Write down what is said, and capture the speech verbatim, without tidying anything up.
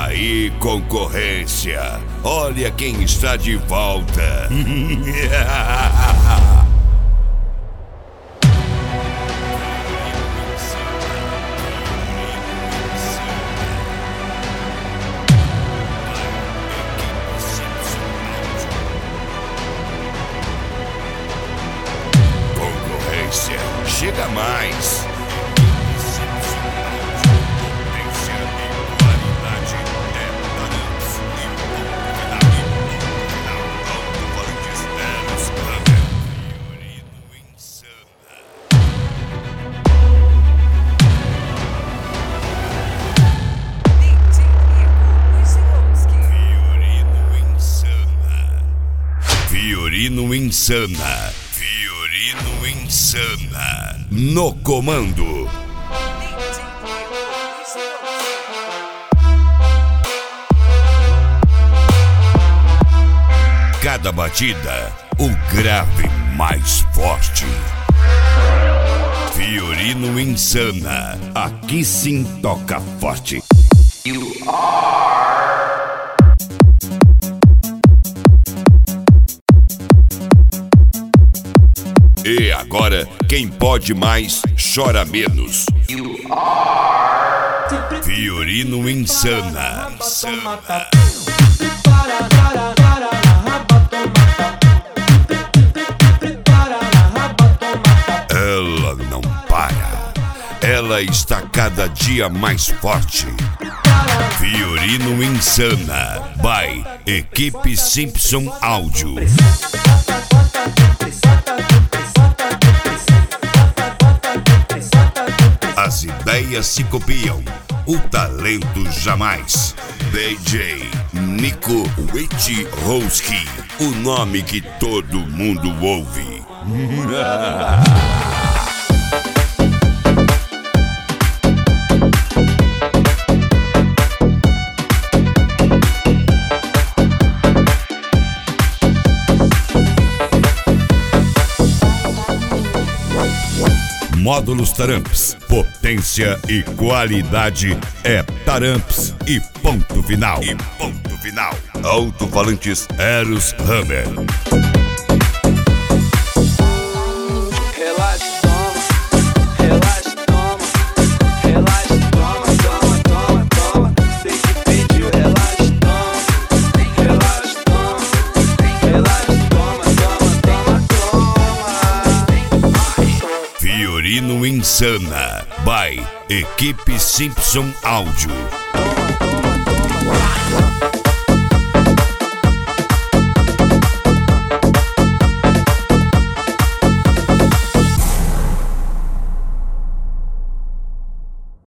aí, concorrência, olha quem está de volta. Concorrência, chega mais. Fiorino Insana, Fiorino Insana, no comando. Cada batida, o grave mais forte. Fiorino Insana, aqui sim toca forte. You are. E agora, quem pode mais, chora menos. You are. Fiorino Insana. Insana. Ela não para. Ela está cada dia mais forte. Fiorino Insana, by Equipe Simpson Áudio. As ideias se copiam, o talento jamais. D J Nico Wojciechowski, o nome que todo mundo ouve. Módulos Taramps, potência e qualidade é Taramps e ponto final. E ponto final. Alto-falantes Eros Hammer. Relaxa, toma, relaxa, toma, relaxa, toma, toma, toma, toma. Sei que pediu, relaxa, toma, relaxa, toma, relaxa, toma, toma, toma, toma. Fiorino Insana, by Equipe Simpson Áudio. Toma, toma, toma.